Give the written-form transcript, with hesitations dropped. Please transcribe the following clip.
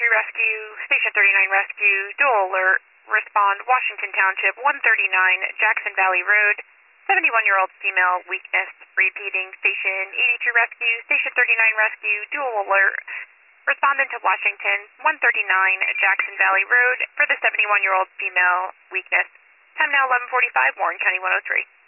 Rescue, Station 39 Rescue, dual alert, respond Washington Township, 139 Jackson Valley Road, 71-year-old female, weakness, repeating Station 82 Rescue, Station 39 Rescue, dual alert, respondent to Washington, 139 Jackson Valley Road for the 71-year-old female, weakness. Time now 11:45, Warren County 103.